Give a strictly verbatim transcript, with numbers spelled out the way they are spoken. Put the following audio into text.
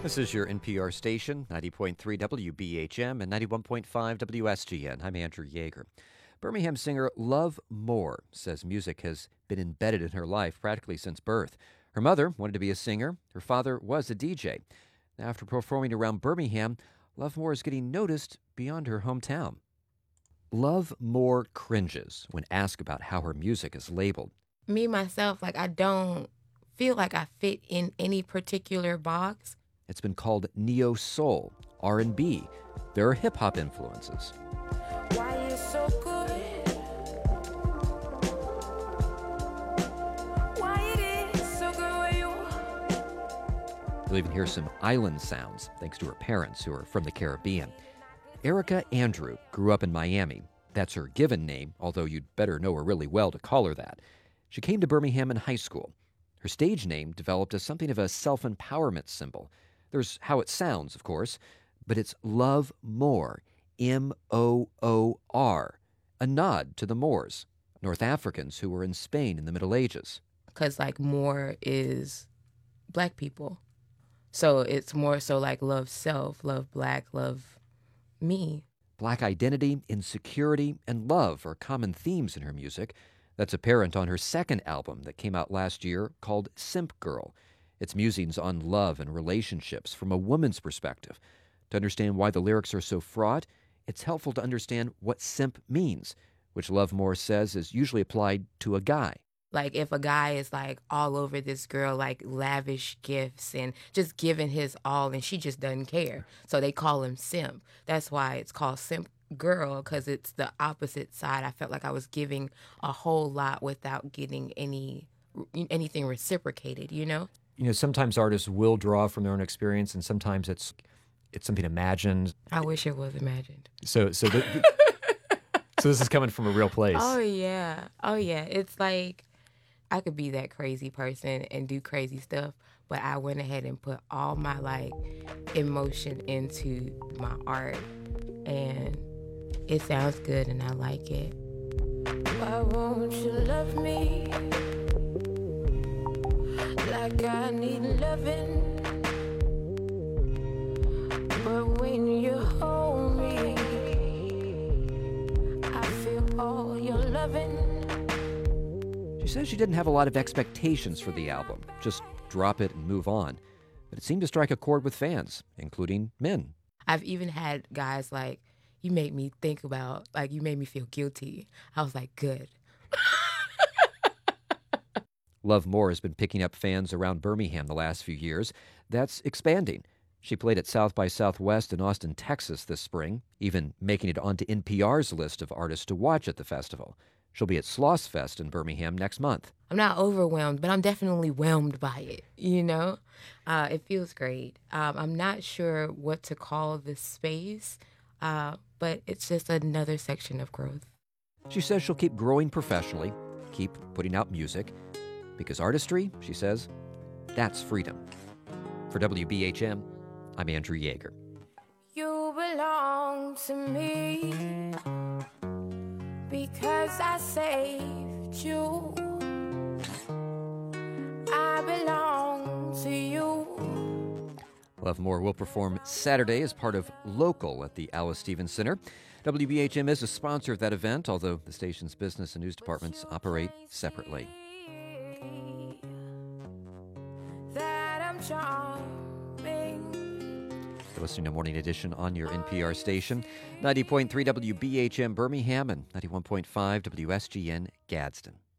This is your N P R station, ninety point three W B H M and ninety-one point five W S G N. I'm Andrew Yeager. Birmingham singer Love Moore says music has been embedded in her life practically since birth. Her mother wanted to be a singer. Her father was a D J. Now, after performing around Birmingham, Love Moore is getting noticed beyond her hometown. Love Moore cringes when asked about how her music is labeled. Me, myself, like I don't feel like I fit in any particular box. It's been called neo-soul, R and B. There are hip-hop influences. Why you so good? Why it is so good where you are? You'll even hear some island sounds, thanks to her parents, who are from the Caribbean. Erica Andrew grew up in Miami. That's her given name, although you'd better know her really well to call her that. She came to Birmingham in high school. Her stage name developed as something of a self-empowerment symbol. There's how it sounds, of course, but it's Love Moore, M O O R, a nod to the Moors, North Africans who were in Spain in the Middle Ages. Because, like, Moore is black people. So it's more so like love self, love black, love me. Black identity, insecurity, and love are common themes in her music. That's apparent on her second album that came out last year called Simp Girl. It's musings on love and relationships from a woman's perspective. To understand why the lyrics are so fraught, it's helpful to understand what simp means, which Love Moore says is usually applied to a guy. Like if a guy is like all over this girl, like lavish gifts and just giving his all and she just doesn't care. So they call him simp. That's why it's called Simp Girl, because it's the opposite side. I felt like I was giving a whole lot without getting any anything reciprocated, you know? You know, sometimes artists will draw from their own experience, and sometimes it's it's something imagined. I wish it was imagined. So, so, the, so this is coming from a real place. Oh yeah, oh yeah. It's like I could be that crazy person and do crazy stuff, but I went ahead and put all my like emotion into my art, and it sounds good, and I like it. Why won't you love me like I need loving? But when you hold me, I feel all your loving. She says she didn't have a lot of expectations for the album, just drop it and move on. But it seemed to strike a chord with fans, including men. I've even had guys like, you made me think about, like, you made me feel guilty. I was like, good. Love Moore has been picking up fans around Birmingham the last few years. That's expanding. She played at South by Southwest in Austin, Texas this spring, even making it onto N P R's list of artists to watch at the festival. She'll be at Sloss Fest in Birmingham next month. I'm not overwhelmed, but I'm definitely whelmed by it, you know? Uh, it feels great. Um, I'm not sure what to call this space, uh, but it's just another section of growth. She says she'll keep growing professionally, keep putting out music, because artistry, she says, that's freedom. For W B H M, I'm Andrew Yeager. You belong to me because I saved you. I belong to you. Love Moore will perform Saturday as part of Local at the Alice Stevens Center. W B H M is a sponsor of that event, although the station's business and news departments operate separately. That I'm charming. You're listening to Morning Edition on your N P R station, ninety point three W B H M Birmingham and ninety-one point five W S G N Gadsden.